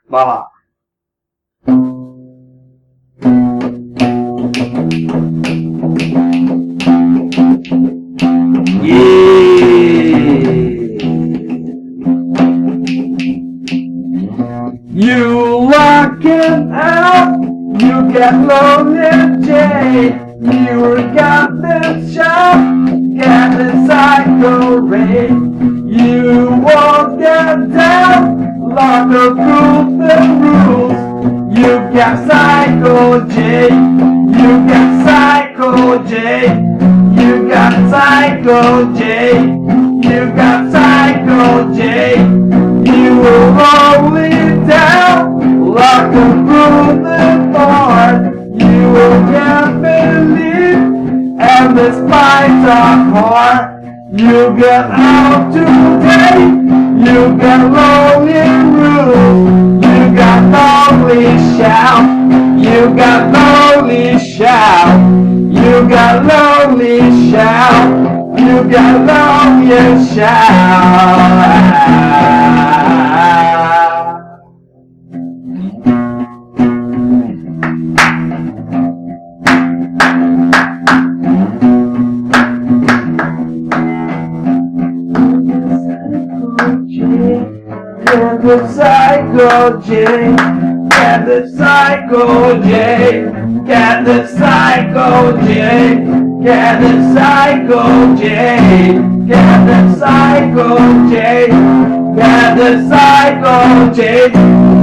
完了。You walking out, you get lonely, Jay. You got this shop, got this psycho ray. You won't get down, lock of rules and rules. You got psycho J, you got psycho J, you got psycho J, you got psycho J. You will roll it down like a broken barn. You will get believe, and the spikes are hard. You get out today, you get lonely rules. You got lonely shout, you got lonely shout, you got lonely shout, you got lonely shout. Get the psycho J, get the psycho J, get the psycho J, get the psycho J, get the psycho J, get the psycho J.